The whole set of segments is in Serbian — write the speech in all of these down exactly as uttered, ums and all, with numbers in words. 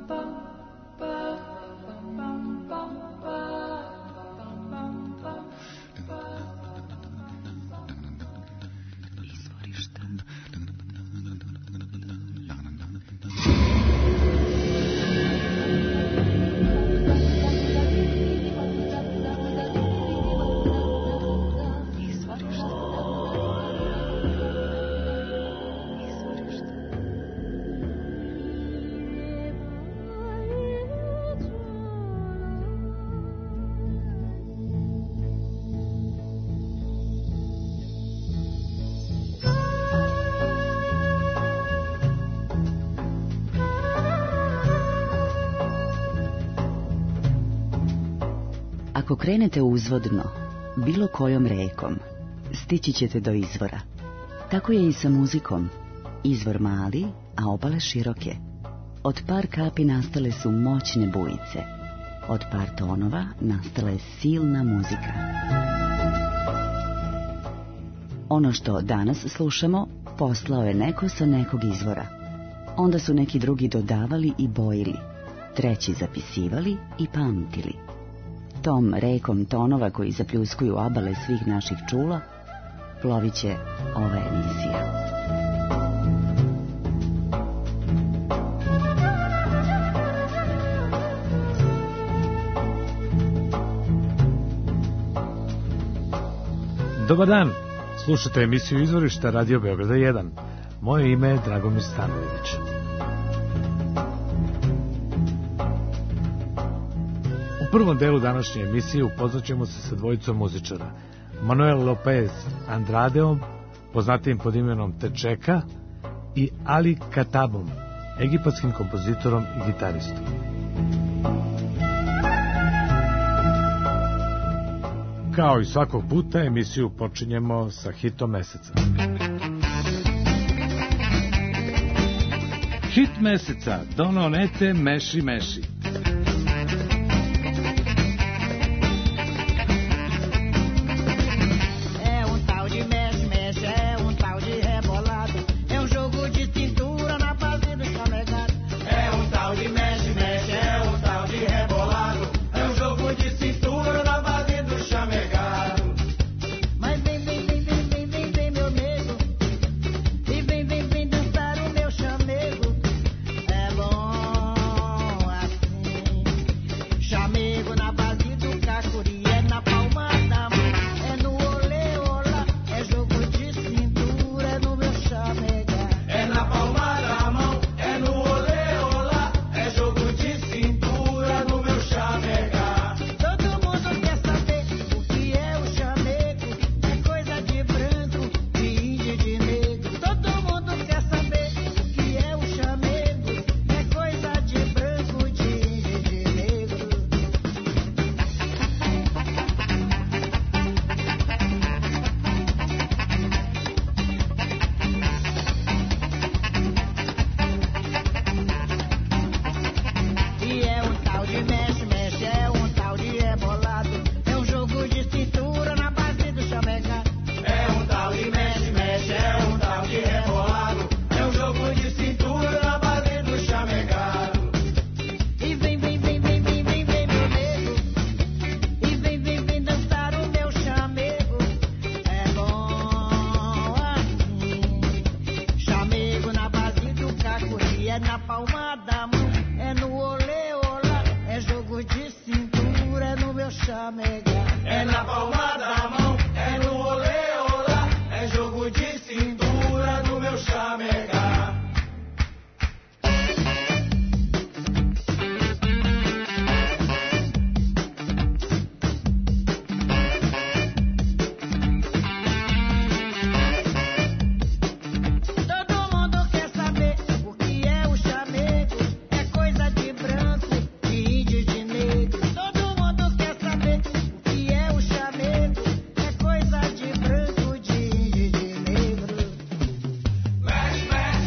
Ako krenete uzvodno, bilo kojom rekom, stići ćete do izvora. Tako je i sa muzikom. Izvor mali, a obale široke. Od par kapi nastale su moćne bujice. Od par tonova nastala je silna muzika. Ono što danas slušamo, poslao je neko sa nekog izvora. Onda su neki drugi dodavali i bojili, treći zapisivali i pamtili. Tom rekom tonova koji zapljuskuju obale svih naših čula, plovit će ova emisija. Dobar dan, slušate emisiju Izvorišta Radio Beograda jedan. Moje ime je Dragomir Stanojević. U prvom delu današnje emisije upoznaćemo se sa dvojicom muzičara, Manuel Lopez Andradeom, poznatijim pod imenom Tečeka, i Ali Katabom, egipatskim kompozitorom i gitaristom. Kao i svakog puta, emisiju počinjemo sa hitom meseca. Hit meseca, Dono Nete Meši Meši. Mexe, mexe.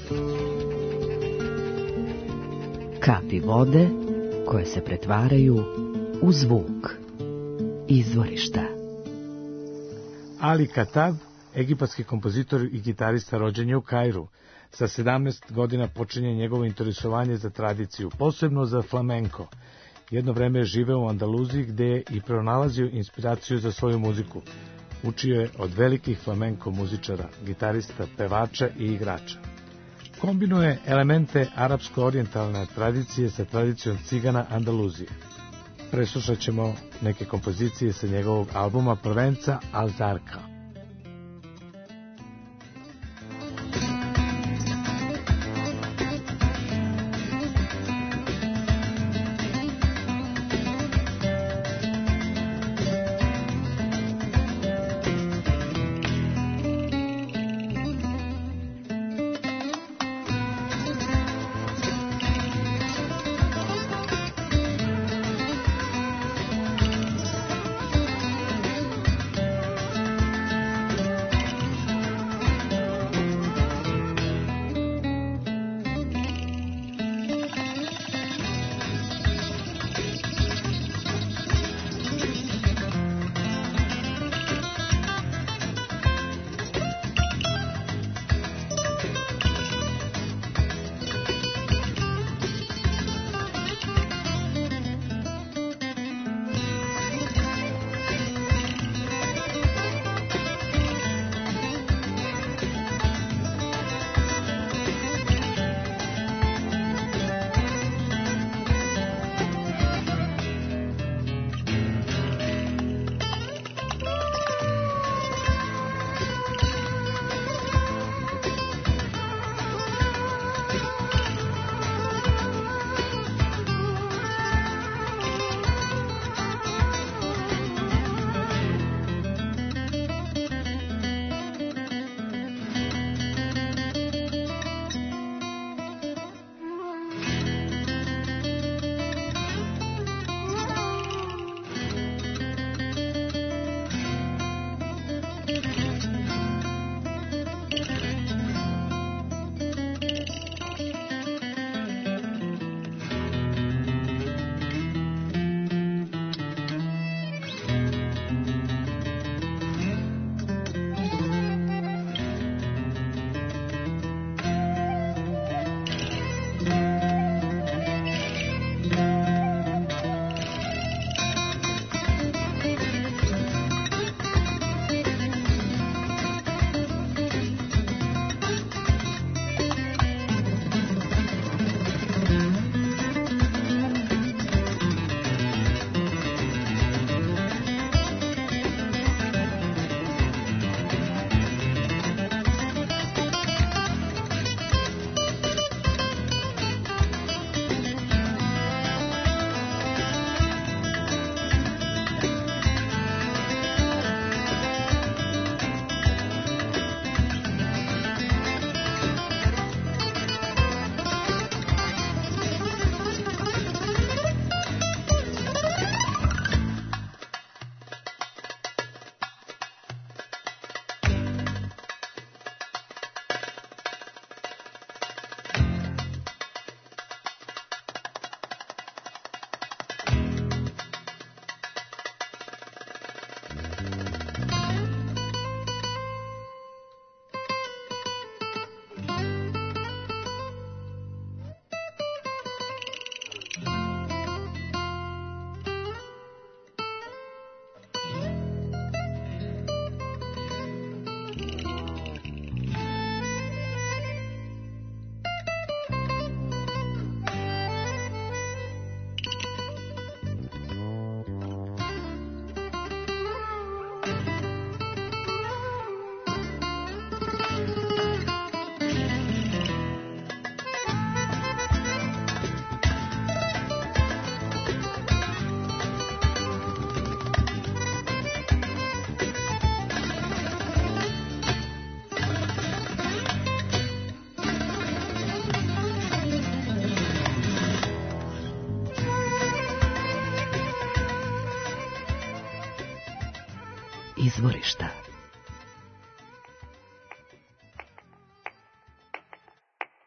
Kapi vode koje se pretvaraju u zvuk. Izvorišta. Ali Katab, egipatski kompozitor i gitarista, rođen je u Kairu. Sa sedamnaest godina počinje njegovo interesovanje za tradiciju, posebno za flamenko. Jedno vreme je živeo u Andaluziji, gde je i pronalazio inspiraciju za svoju muziku. Učio je od velikih flamenko muzičara, gitarista, pevača i igrača. Kombinuje elemente arapsko-orijentalne tradicije sa tradicijom cigana Andaluzije. Preslušat ćemo neke kompozicije sa njegovog albuma prvenca Al Zarqa. Izvorišta.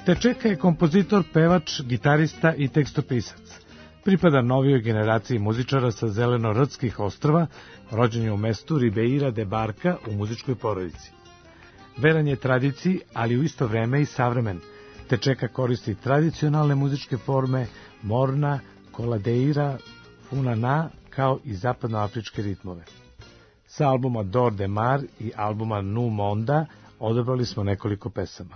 Tečeka je kompozitor, pevač, gitarista i tekstopisac. Pripada novijoj generaciji muzičara sa Zeleno-Rtskih ostrva, rođen je u mestu Ribeira de Barca u muzičkoj porodici. Veran je tradiciji, ali u isto vreme i savremen. Tečeka koristi tradicionalne muzičke forme, morna, koladeira, funana, kao i zapadnoafričke ritmove. Sa albuma Dor de Mar i albuma Nu Monda odabrali smo nekoliko pesama.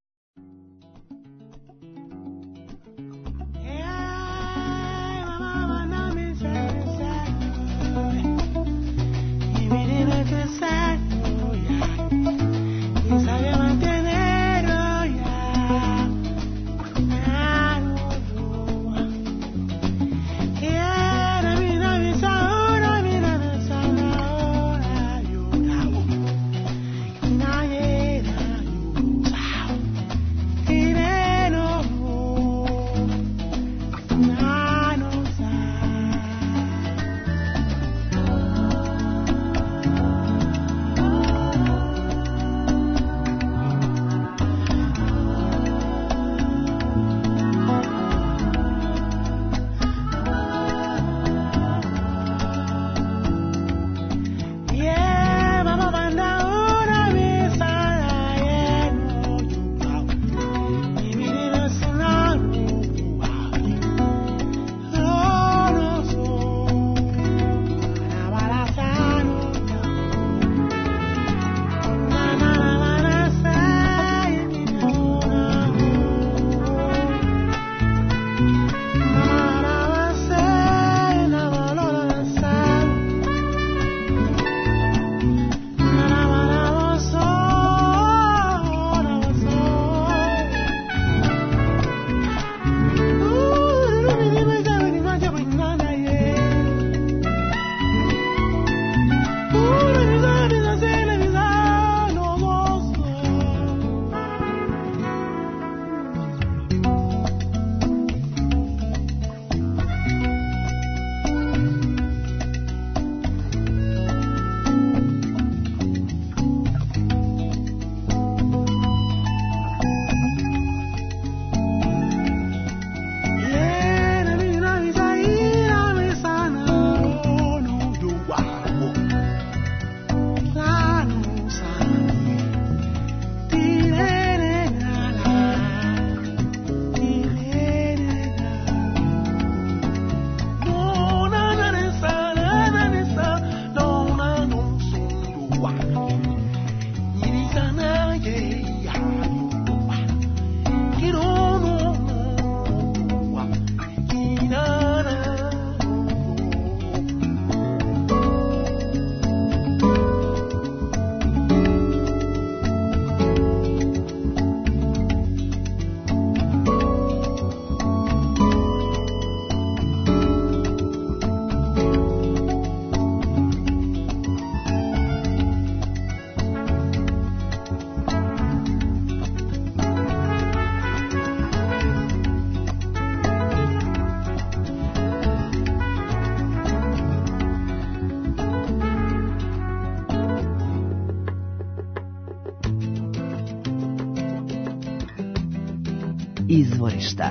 Izvorišta.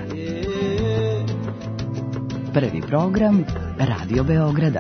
Prvi program Radio Beograda.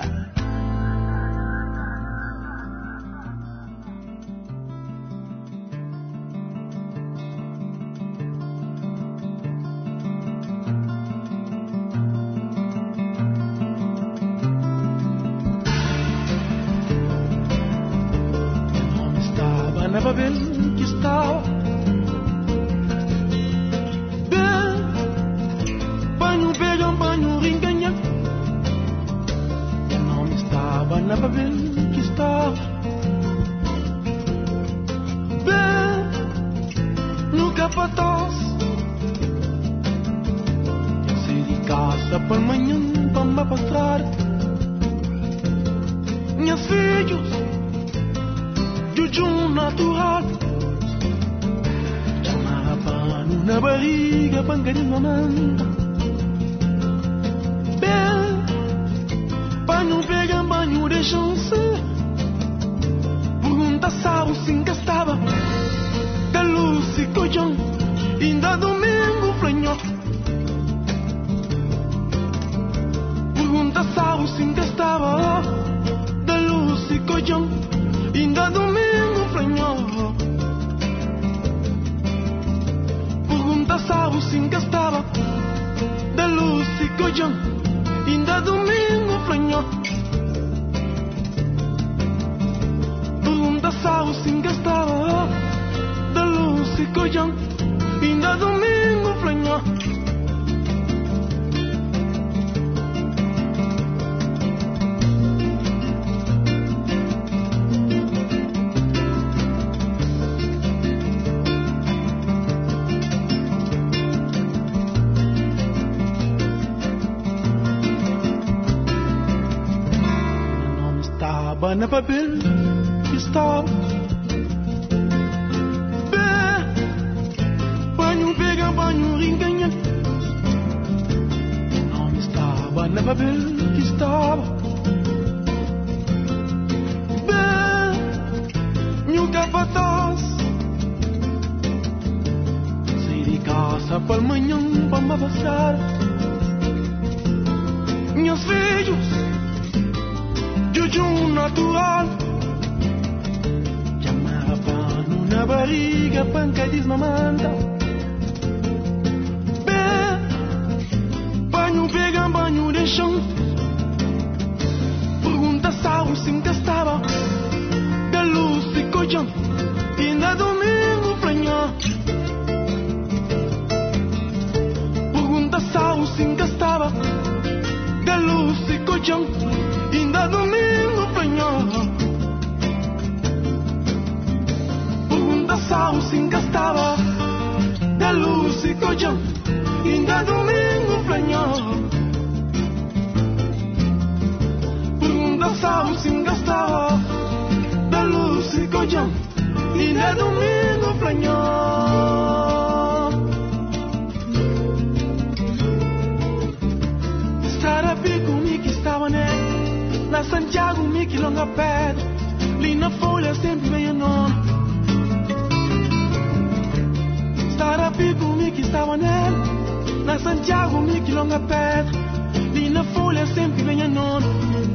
In the Ainda domingo flanhou. Pergunta sabe sim que estava de luz e colhão. Ainda domingo flanhou. Pergunta sabe sim que estava de luz e colhão. Ainda domingo flanhou. Pergunta sabe sim que estava de luz e colhão. Ainda domingo flanhou. Na papel que estava bem, banho pega, banho ringanha. Não estava na papel que estava bem, meu capataz. Saí de casa para amanhã para me passar. Meus filhos Jujum natural. Chamava pano na barriga, panca desmamanta. Bem, banho pega, banho de chão. Pergunta sabe sim que estava de luz e colhão. Ainda domingo flanhou. Pergunta sabe sim que estava de luz e colhão. Ainda domingo flanhou. Pergunta sabe sim que estava de luz e colhão. Ainda domingo flanhou. Pergunta sabe sim que estava de luz e colhão. Ainda domingo flanhou. Sarapi comigo que estava nele. Na Santiago, mi quilonga pedra. Li na folha sempre vem o nome. Sarapi comigo que estava nele. Na Santiago, mi quilonga pedra. Li na folha sempre vem o nome.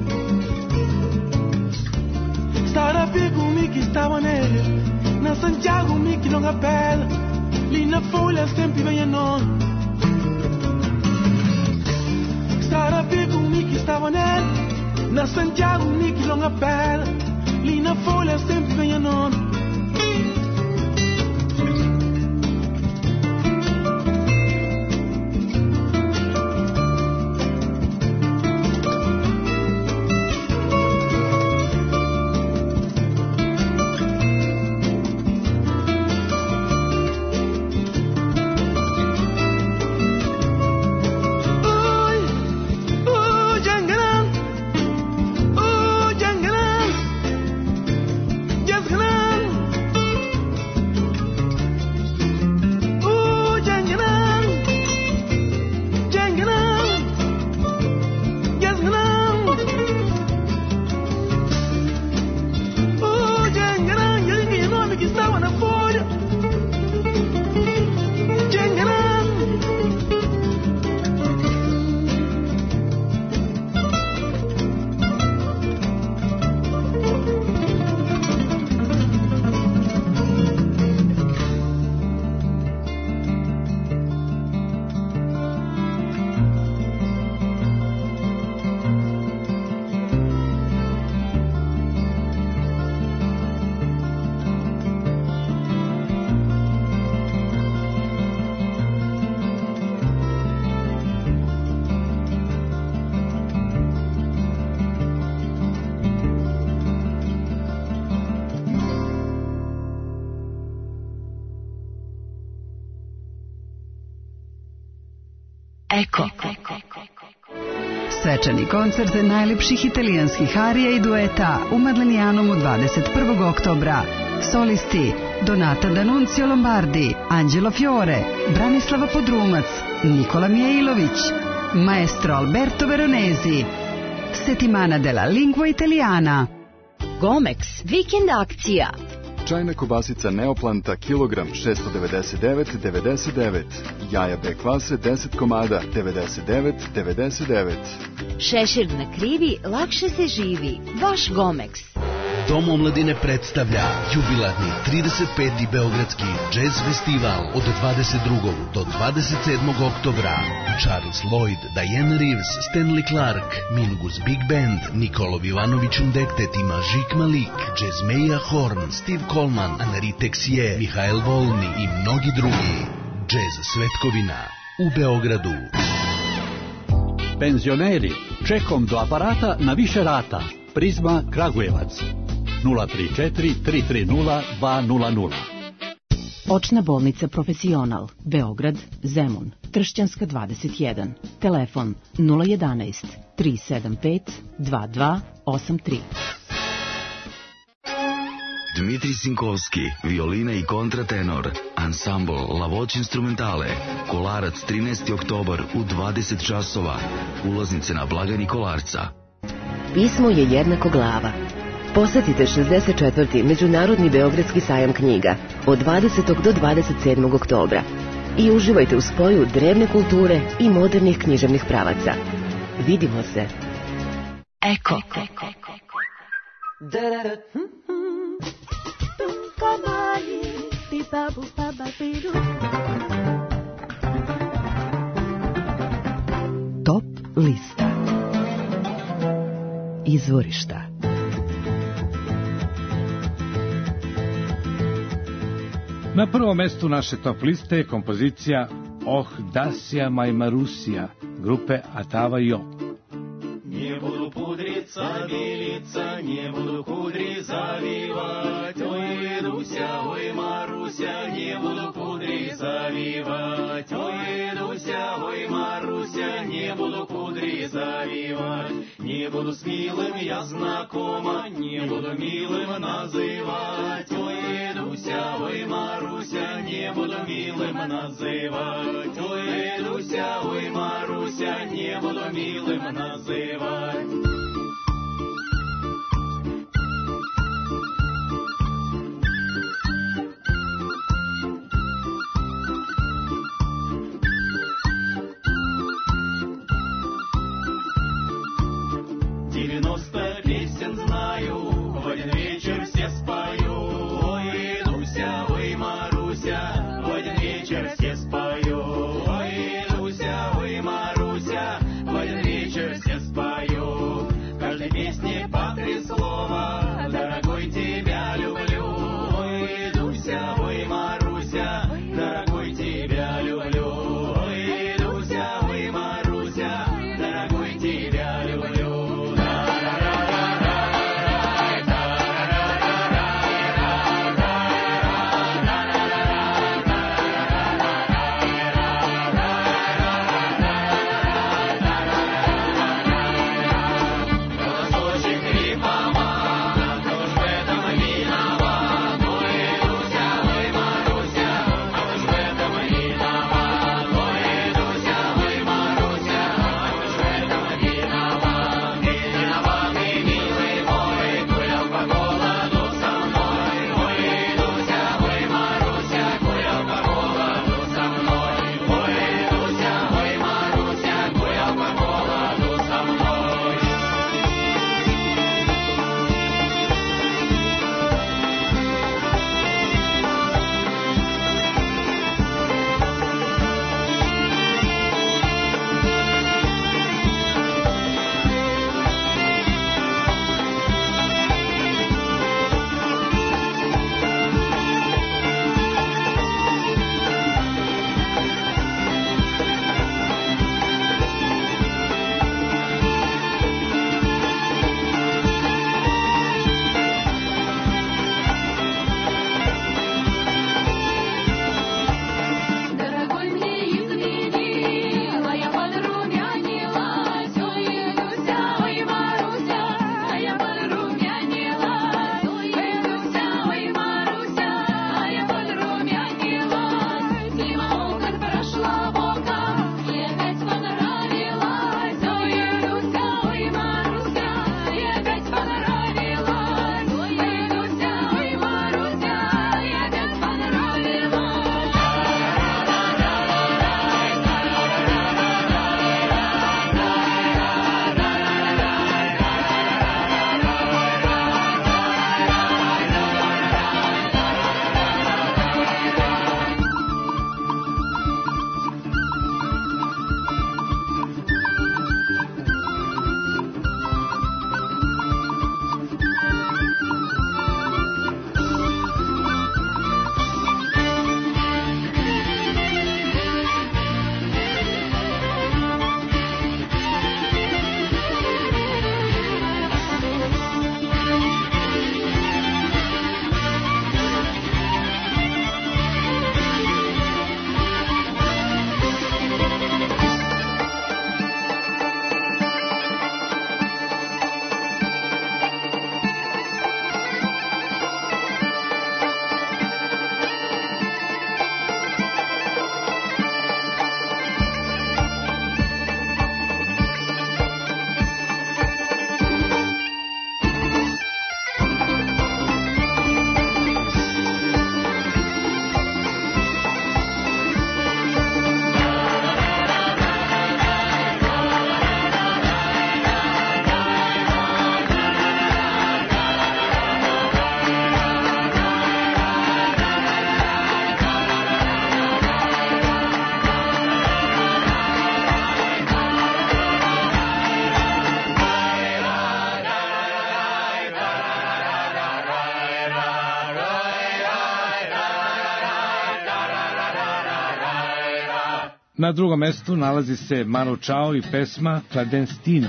Sarapi comigo que estava nele. Na Santiago, mi quilonga pedra. Li na folha sempre vem o nome. Sarapi comigo que estava nele. Na Santiago, mi quilonga pedra. Li na folha sempre vem o nome. Eko. Svečani koncert najlepših italijanskih arija i dueta u Madlenijanom dvadeset prvog oktobra. Solisti Donata D'Annunzio Lombardi, Angelo Fiore, Branislava Podrumac, Nikola Mijailović, maestro Alberto Veronesi. Settimana della lingua italiana. Gomex, vikend akcija. Uobičajena kobasica Neoplanta kilogram šessto devedeset devet devedeset devet. Jaja B klase deset komada devedeset devet devedeset devet. Šešir na krivi, lakše se živi. Vaš Gomex. Dom omladine predstavlja jubilarni trideset peti Beogradski džez festival od dvadeset drugog do dvadeset sedmog oktobra. Charles Lloyd, Diana Reeves, Stanley Clark, Mingus Big Band, Nikolov Ivanović Undektet i Mažik Malik, Jazzmeja Horn, Steve Coleman, Anari Texier, Mihael Volni i mnogi drugi. Džez Svetkovina u Beogradu. Penzioneri, čekom do aparata na više rata. Prizma Kragujevac nula tri četiri tri tri nula dva nula nula. Očna bolnica Profesional, Beograd, Zemun, Tršćanska dvadeset jedan. Telefon nula jedanaest tri sedam pet dva dva osam tri. Dmitri Sinkovski, violina i kontratenor, ansambl Lavoć instrumentale, Kolarac trinaesti oktobar u dvadeset časova, ulaznice na blagajni Kolarca. Pismo je jednako glava. Posetite šezdeset četvrti Međunarodni Beogradski sajam knjiga od dvadesetog do dvadeset sedmog oktobra i uživajte u spoju drevne kulture i modernih književnih pravaca. Vidimo se. Eko. Top lista. Izvorišta. Na prvom mestu naše top liste je kompozicija Oh Dasija Majmarusija grupe Atava Jo. Не буду пудриться, белиться, не буду кудри завивать. Ой, Дуся, ой, Маруся, не буду кудри завивать. Ой, Дуся, ой, Маруся, не буду кудри завивать. Не буду с милым я знакома, не буду милым называть. Ой, Дуся, ой, Маруся, не буду милым называть. Ой, Дуся, ой, Маруся, не буду милым называть. Девяносто песен знаю, в один вечер все спою. Ой, Дуся, ой, Маруся, в один вечер все спою. Ой, Дуся, ой, Маруся, в один вечер все спою. Na drugom mestu nalazi se Manu Chao i pesma Clandestino.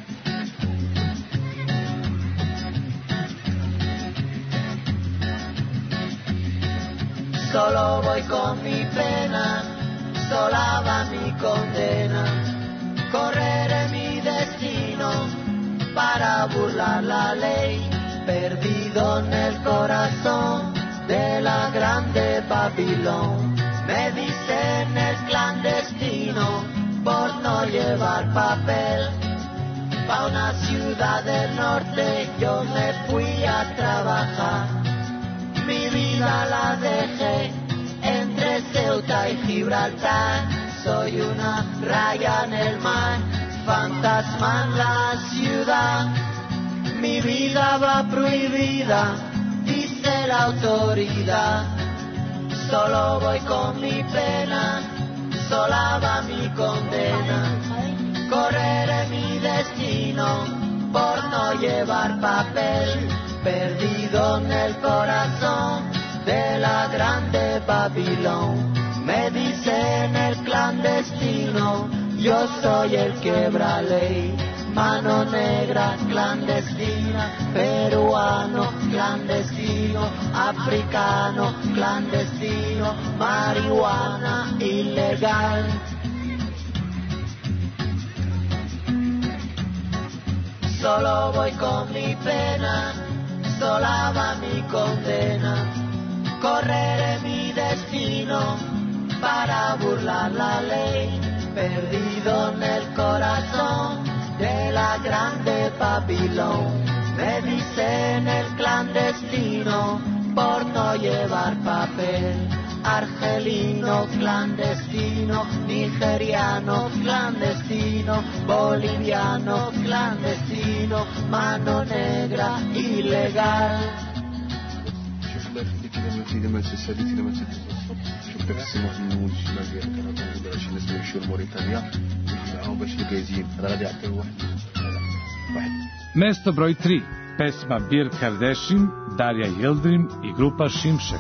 Solo voy con mi pena, sola va mi condena. Correré mi destino para burlar la ley, perdido en el corazón de la grande Babilón. Me dicen el clandestino por no llevar papel. Pa' una ciudad del norte yo me fui a trabajar. Mi vida la dejé entre Ceuta y Gibraltar. Soy una raya en el mar, fantasma en la ciudad. Mi vida va prohibida, dice la autoridad. Solo voy con mi pena, sola va mi condena. Correré mi destino por no llevar papel, perdido en el corazón de la grande Babilón. Me dicen el clandestino, yo soy el quebra ley. Mano negra clandestina, peruano clandestino, africano clandestino, marihuana ilegal. Solo voy con mi pena, sola va mi condena. Correré mi destino para burlar la ley, perdido en el corazón de la grande Babilón. Me dicen el clandestino por no llevar papel. Argelino clandestino, nigeriano clandestino, boliviano clandestino, mano negra ilegal. Mesto broj tri, pesma Bir Kardashian, Darja Yildirim i grupa Şimşek.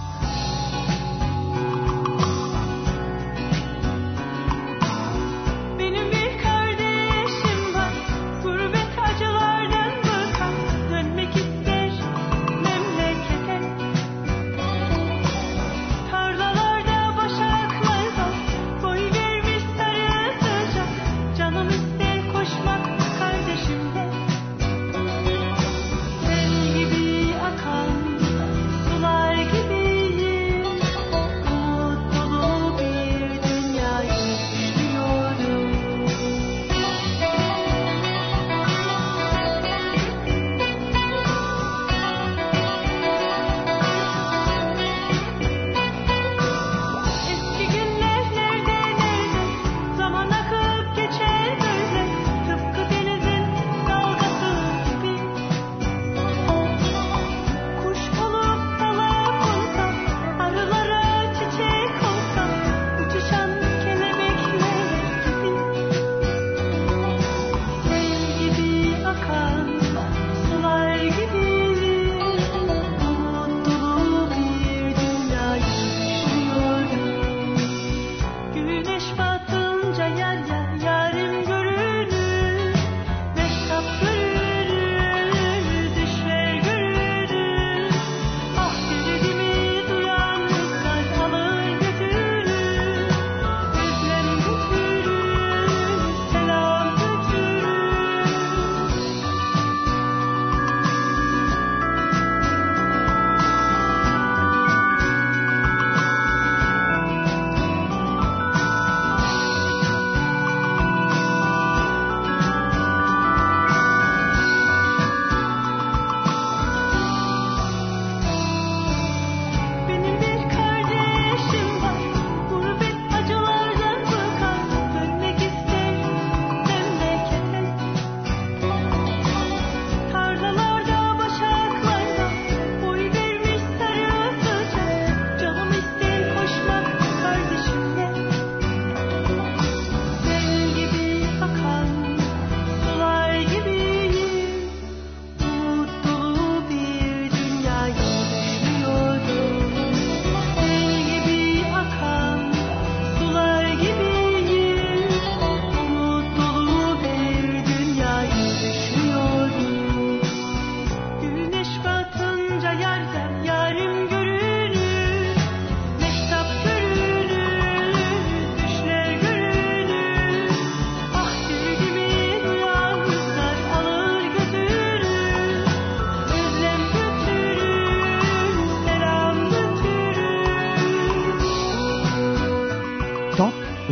Sular gibi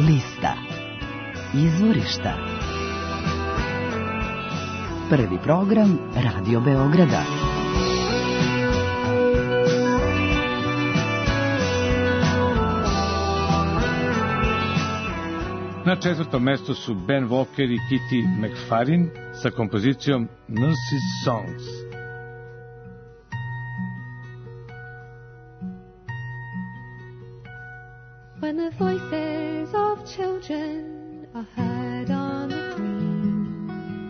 Lista. Izvorišta. Prvi program Radio Beograda. Na četvrtom mestu su Ben Walker i Kitty McFarlane sa kompozicijom Nurse's Songs. When the voices of children are heard on the green,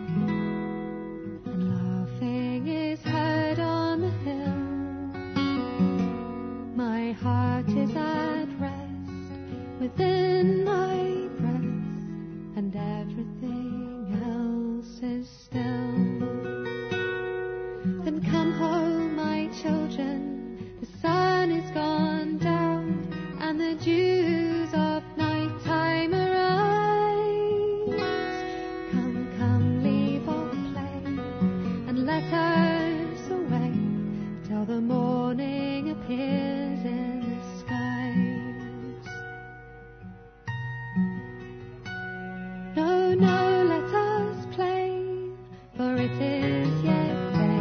and laughing is heard on the hill, my heart is at rest within my breast, and everything else is still. Then come home, my children, the sun is gone down, and the dews of nighttime arise. Come, come, leave off play, and let us away, till the morning appears in the skies. No, no, let us play, for it is yet day.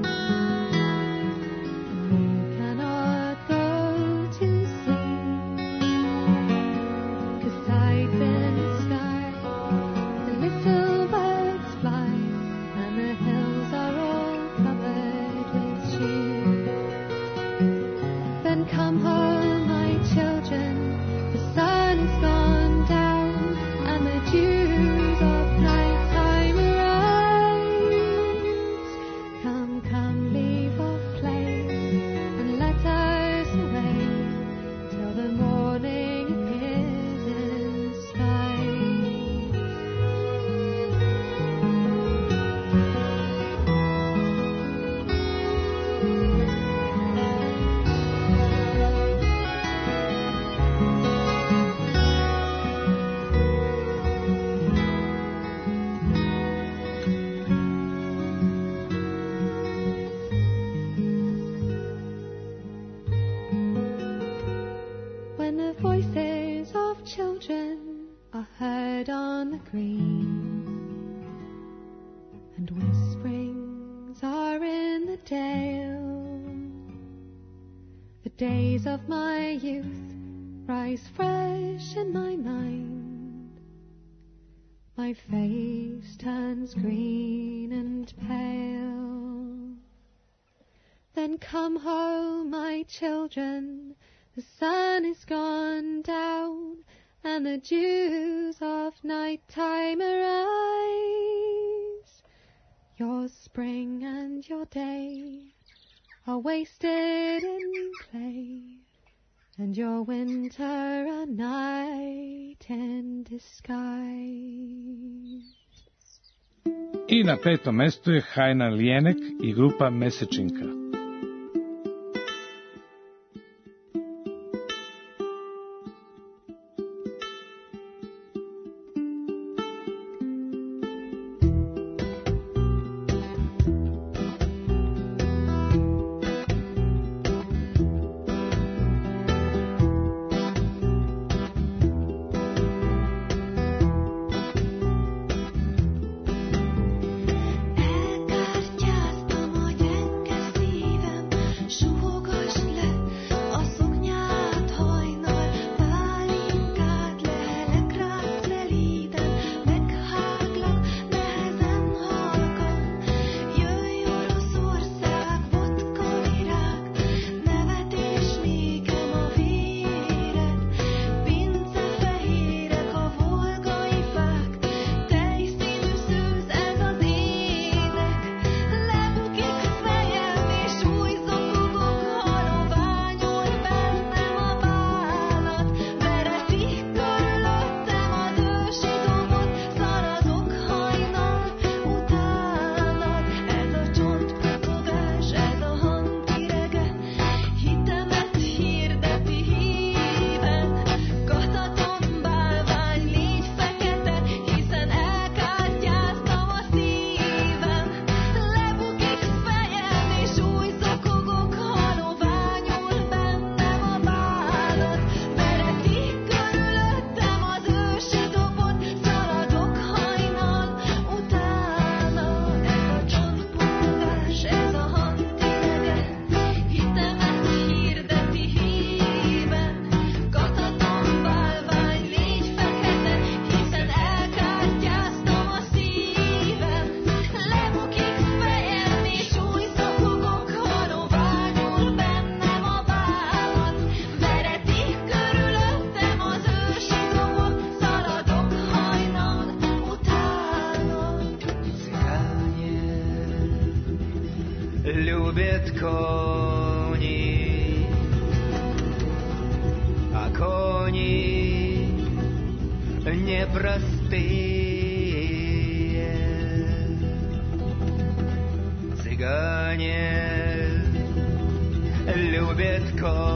Come home, my children, the sun is gone down, and the dews of nighttime arise. Come, come, leave off play, and let us away, till the morning appears in the skies. When the voices of children are heard on the green, and whisperings are in the dale, the days of my youth rise fresh in my mind. My face turns green and pale. Then come home, my children, the sun is gone down, and the dews of nighttime arise. Your spring and your day are wasted in play, and your winter a night in disguise. I na petom mestu je Hajna Lijenek i grupa Mesečinka. Často moje koni, a кони непростые. Цыгане любят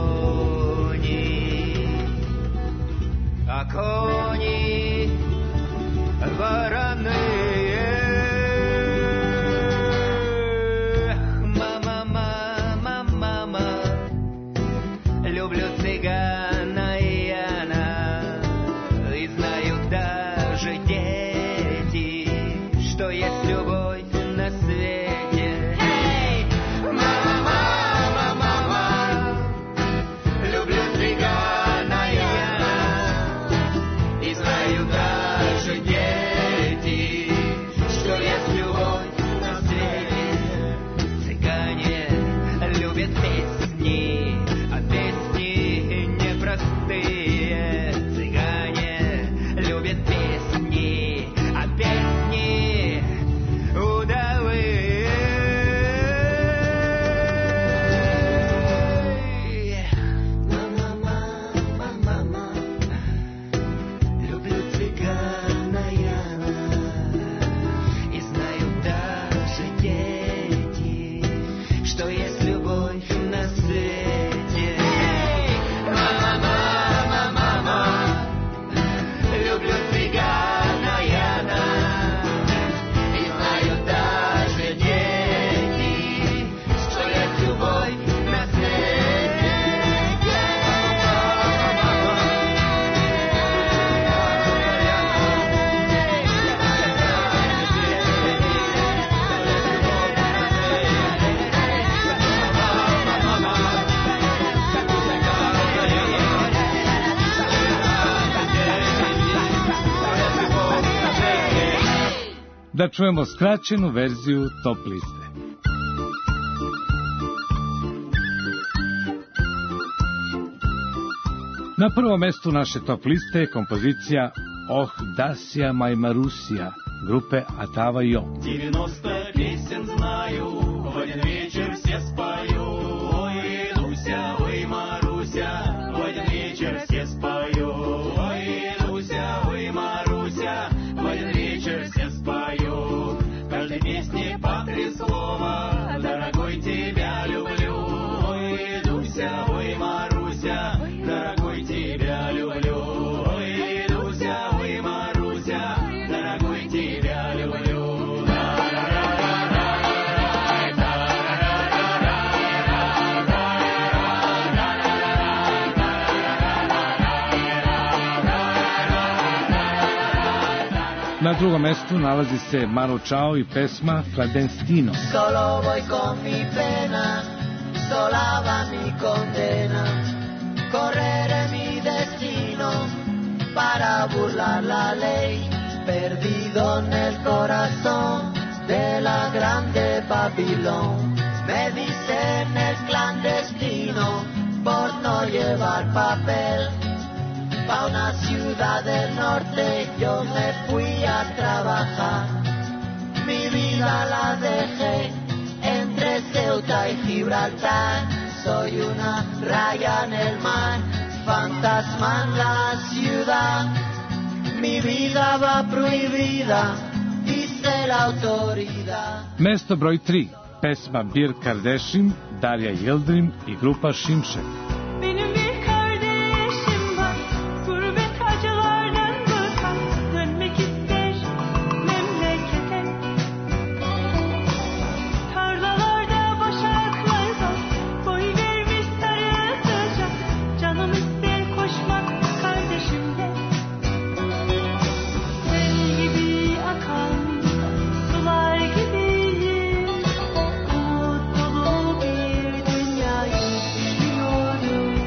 кони, а кони вороные. Мама, мама, мама, люблю цыгана Яна, и знают даже дети, что есть любовь на свете. Эй! Мама, мама, мама, люблю цыгана Яна, и знают даже дети, что есть любовь на свете. Цыгане любят песни, а песни непростые. Цыгане любят песни, а песни удалые. Мама, мама, мама, люблю цыгана Яна, и знают даже дети, что есть любовь на свете. Мама, мама, мама, люблю цыгана Яна, и знают даже дети, что есть любовь на свете. Da čujemo skraćenu verziju top liste. Na prvom mestu naše top liste je kompozicija Oh Dasija Majmarusija grupe Atava Jo. девяносто песен знаю, в один вечер все спою. Ой, Дуся, ой, Маруся, в один вечер все спою. Ой, Дуся, ой, Маруся, в один вечер все спою. В каждой песне по три слова, дорогой, тебя люблю. Ой, Дуся, ой, Маруся, дорогой, тебя люблю. Ой, Дуся, ой, Маруся, дорогой, тебя люблю. Na drugom mestu nalazi se Manu Chao i pesma Clandestino. Solo voy con mi pena, sola va mi condena. Correré mi destino para burlar la ley. Perdido en el corazón de la grande Babilón. Me dicen el clandestino por no llevar papel. Pa' una ciudad del norte yo me fui a trabajar. Mi vida la dejé entre Ceuta y Gibraltar. Soy una raya en el mar, fantasma en la ciudad. Mi vida va prohibida, dice la autoridad. Mesto broj tri, pesma Bir Kardešin, Darja Yildirim i grupa Şimşek. Benim bir kardeşim var, gurbet acılardan bıkan, dönmek ister memlekete. Tarlalarda başaklar var, boy vermiş sarı sıcak, canım ister koşmak kardeşimle. Sel gibi akan, sular gibiyim, umut dolu bir dünyayı düşünüyorum.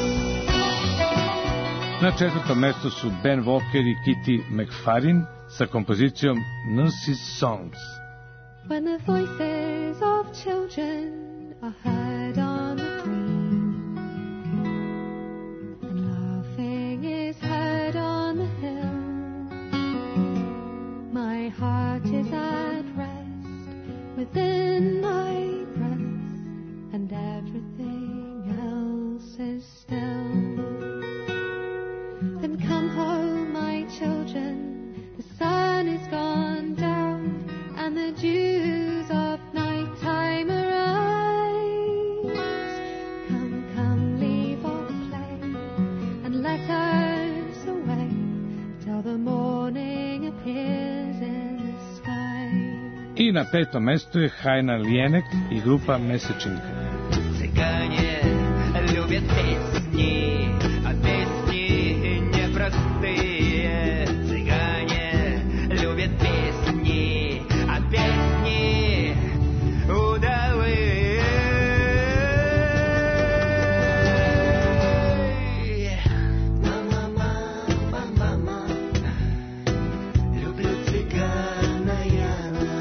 Na četvrtom mestu su Ben Walker i Kitty McFarlane sa kompozicijom Nurse's Songs. When the voices of children are heard on the green, and laughing is heard on the hill, my heart is at rest within my breast, and I na petom mestu je Hajna Lijenek i grupa Mesečinka. Цыгане любят песни, а песни непростые. Цыгане любят песни, а песни удалые. Мама, мама, мама, люблю цыгана я,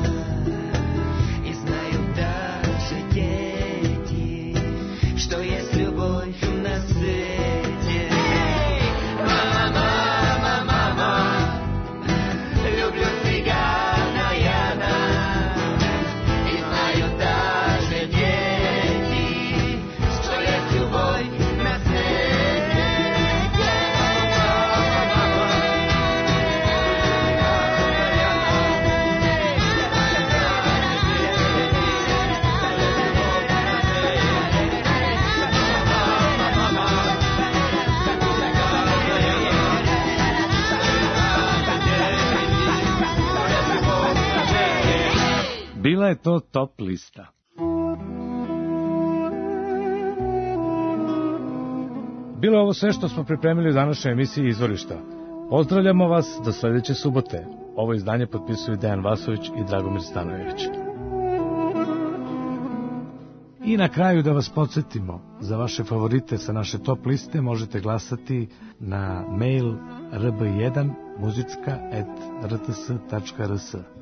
и знаю даже дети, что есть любовь на свете. Мама, мама, мама, люблю цыгана я, и знаю даже дети, что есть любовь на свете. Bila je to top lista. Bilo je ovo sve što smo pripremili u današnjoj emisiji Izvorišta. Pozdravljamo vas do sledeće subote. Ovo izdanje potpisuju Dejan Vasović i Dragomir Stanojević. I na kraju da vas podsjetimo, za vaše favorite sa naše top liste možete glasati na mail r b jedan muzicka at r t s tačka r s.